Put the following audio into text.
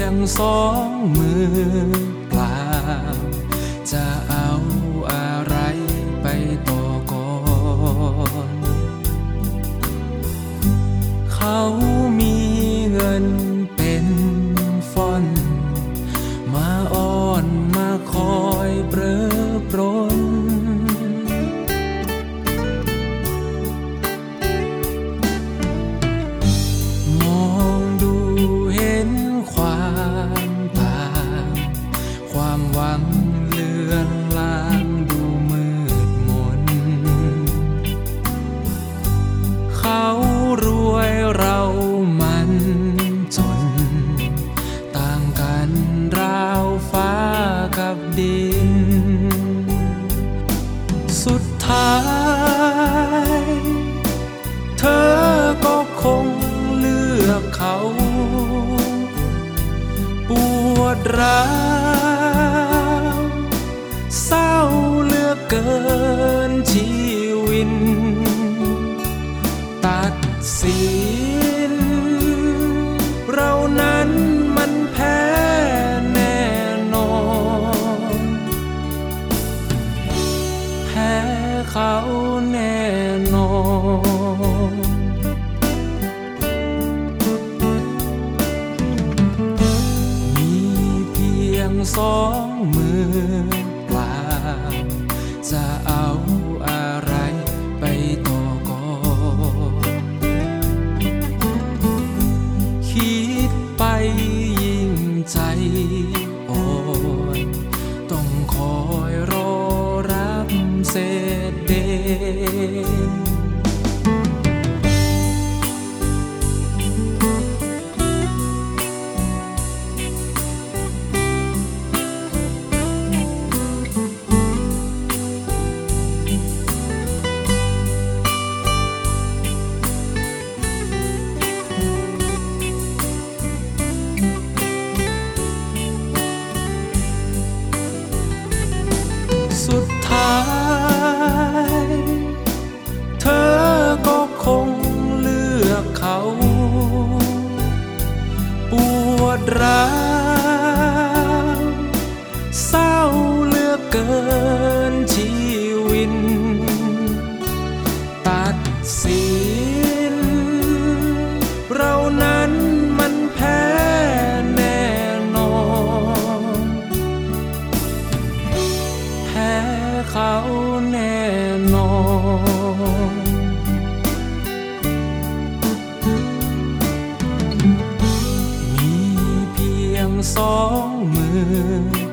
งสองมือเปล่าจะเอาอะไรไปต่อก่อนเขามีเงินเป็นฟ่อนมาอ้อนมาคอยเปรอปรนมองดูเห็นความต่างความหวังเลือนลางดูมืดมนเขารวยเรามันจนต่างกันราวฟ้ากับดินสุดท้ายเธอก็คงเลือกเขาปวดร้าวเศร้าเหลือเกินชีวิตตัดสินเรานั้นมันแพ้แน่นอนแพ้เขาแน่นอนมีเพียงสองมือเปล่าจะเอาอะไรไปต่อก่อนคิดไปยิ่งใจอ่อนต้องคอยรอรับเศษเด่นสุดท้ายเธอก็คงเลือกเขาปวดร้าวเศร้าเหลือเกินชีวิตตัดสินเรานั้นมันแพ้แน่นอนแพ้เขาแน่นอนมีเพียงสองมือ